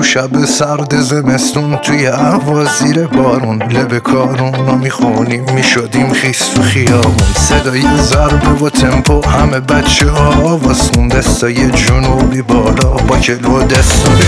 شب سرد زمستون توی هوا زیر بارون لب کارون رو میخونیم میشدیم خیس تو خیابون صدای ضربه و تمپو همه بچه ها واسون دستای جنوبی بالا با کلو دستای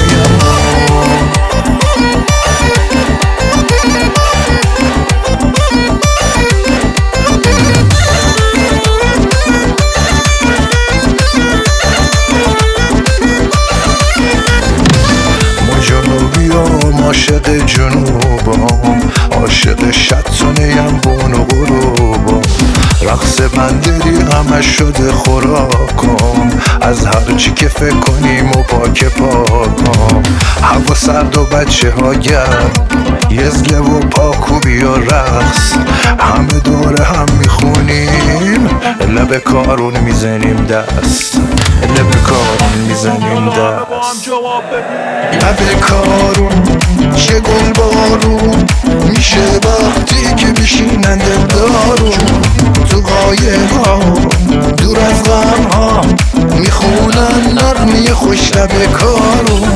عاشق جنوبم عاشق شطونیم بون و غروبم رقص بندری همه شده خوراکم از هر چی که فکر کنیم و پاک پاکم هوا سرد و بچه ها گرم یزله و پاکوبی و رقص همه دوره هم میخونیم لب کارون میزنیم دست لب کارون میزنیم دست لب کارون چه گل بارون میشه وقتی که بشینن دلدارون تو قایق ها دور از غم ها میخونن نغمه خوش لب کارون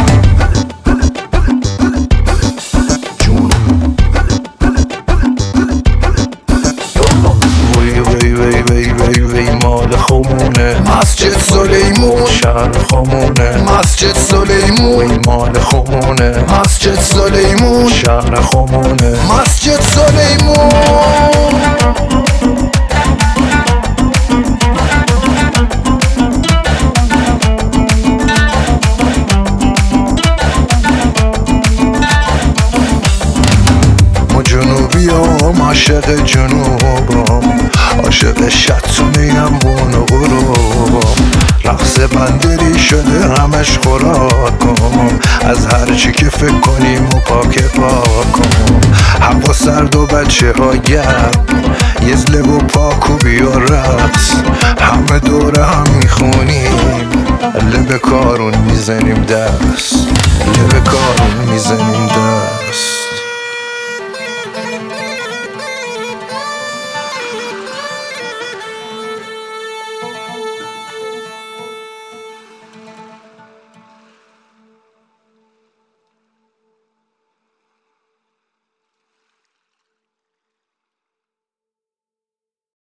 مال خمونه مسجد سلیمون شهر خمونه مسجد سلیمون مال خمونه مسجد سلیمون شهر خمونه مسجد سلیمون جنوبیام عاشق جنوبم عاشق شطونیم بون و غروبم رقص بندری شده همش خوراکم از هر چی که فکر کنیم و پاک پاکم هوا سرد و بچه ها گرم یزله و پاکوبی و رقص همه دوره هم میخونیم لب کارون میزنیم دست لب کارون میزنیم دست